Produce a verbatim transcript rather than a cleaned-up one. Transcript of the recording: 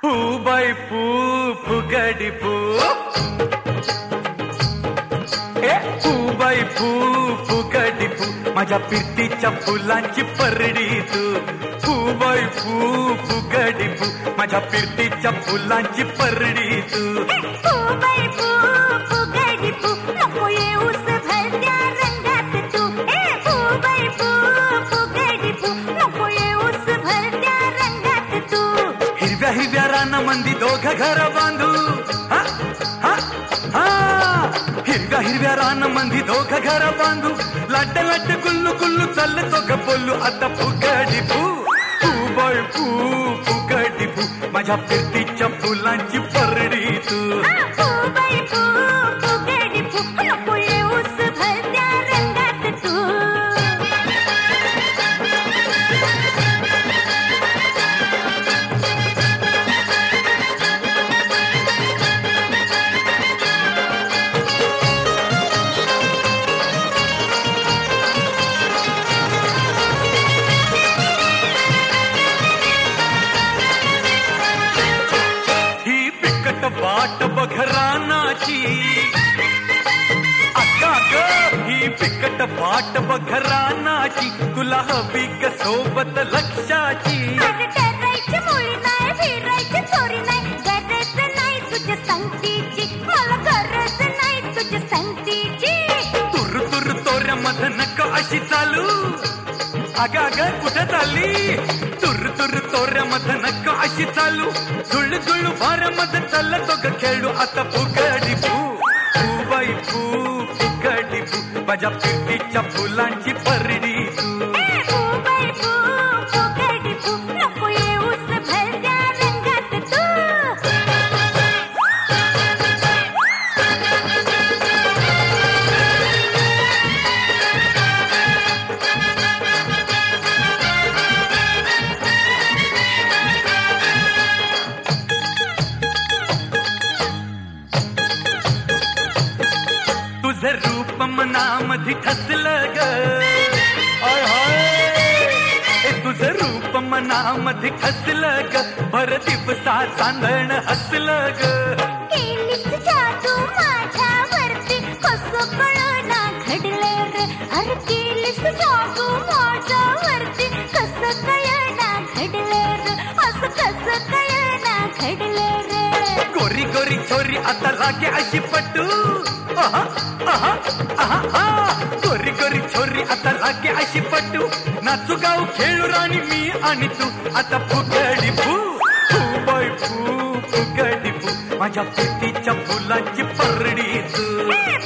फू बाई फू फुगडी फू ए फू बाई फू फुगडी फू माझ्या पिरतीच्या फुलांची परडी तू फू बाई फू फुगडी फू माझ्या पिरतीच्या फुलांची परडी तू फू बाई फू फुगडी फू नको येऊस भलत्या रंगात तू ए फू बाई फू फुगडी फू नको येऊस भलत्या रंगात तू हिरव्या हिरव्या रानामंदी दोघं घर बांधू हा हा हा हिरव्या हिरव्या रानामंदी दोघं घर बांधू लाट लाट गुल्लू गुल्लू चालतो ग बोलू आता फुगडी फू फू बाई फू फुगडी फू माझ्या पिरतीच्या फुलांची परडी तू फू बाई फू फुगडी फू नको येऊस भलत्या रंगात तू वाट बघरानाची अक्का ग ही बिकट वाट बघरानाची तुला हवी ग सोबत लक्षाची करायची मुळी नाही फिरायची चोरी नाही गरज नाही तुझ्या संगतीची मला गरज नाही तुझ्या संगतीची तुर तुर तोऱ्या मध नक अशी चालू अग अग कुठे चालली तुर तुर तोऱ्या मध नक अशी चालू झुळ झुळ फार मध चालतो ग खेळू आता फुगडी फू फू बाई फू फुगडी फू माझ्या पिरतीच्या फुलांची परडी तू फू बाई फू फुगडी फू नको येऊस भलत्या रंगात तू तुझं रूप मनामध्ये ठसलं ग आय हाय ए तुझं रूप मनामध्ये ठसलं ग भर दिवसा चांदण हसलं ग केलीस जादू माझ्यावरती कसं कळना घडले रे अरे केलीस जादू माझ्यावरती कसं कळना घडले रे असं कसं कळना घडले रे गोरी गोरी छोरी आता लागे अशी पटू आहा आहा आहा आहा गोरी गोरी छोरी आता लागे अशी पटू नाचू गाऊ खेळू राणी मी आणि तू आता फुगडी फू फू बाई फू फुगडी फू माझ्या पिरतीच्या फुलांची परडी तू